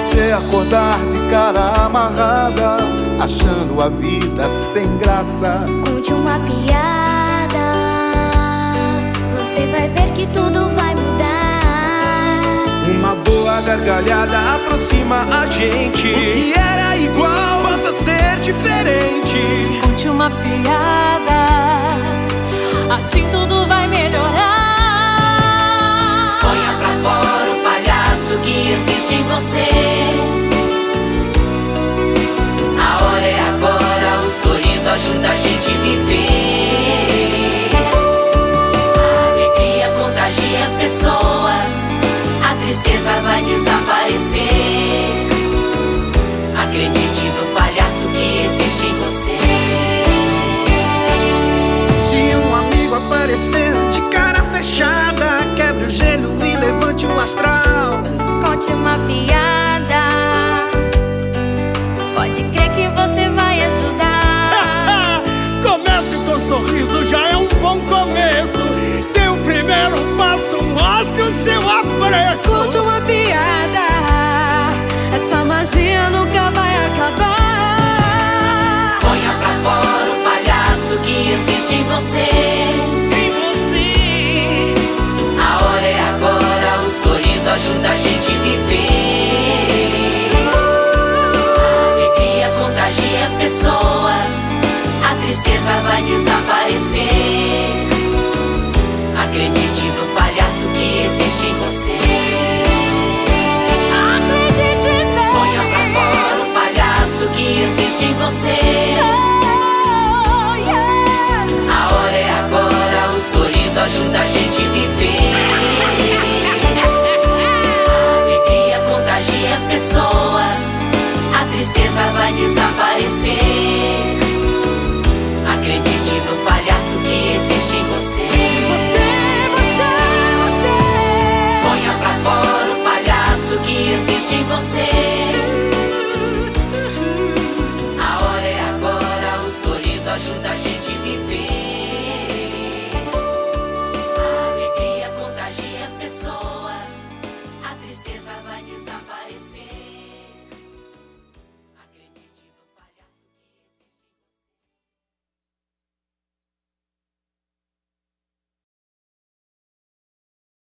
você acordar de cara amarrada, achando a vida sem graça, conte uma piada, você vai ver que tudo vai mudar. Uma boa gargalhada aproxima a gente. O que era igual passa a ser diferente. Conte uma piada, assim tudo vai melhorar. Ponha pra fora o palhaço que existe em você. A hora é agora, o sorriso ajuda a gente a viver. A alegria contagia as pessoas, a tristeza vai desaparecer. Acredite no palhaço que existe em você. Se um amigo aparecer de cara fechada, quebre o gelo e levante o astral. Conte uma piada, pode crer que você vai ajudar. Comece com um sorriso, já é um bom começo. Dê o primeiro passo, mostre o seu apreço. Conte uma piada, essa magia nunca vai acabar. Ponha pra fora o palhaço que existe em você. A hora é agora, o sorriso ajuda a gente a viver. A alegria contagia as pessoas, a tristeza vai desaparecer. Acredite no palhaço que existe em você. Acredite nele. Ponha pra fora o palhaço que existe em você. Oh, yeah. A hora é agora, o sorriso ajuda a gente a viver. A alegria contagia as pessoas, a tristeza vai desaparecer. Acredite no palhaço que existe em você. Você. Ponha pra fora o palhaço que existe em você.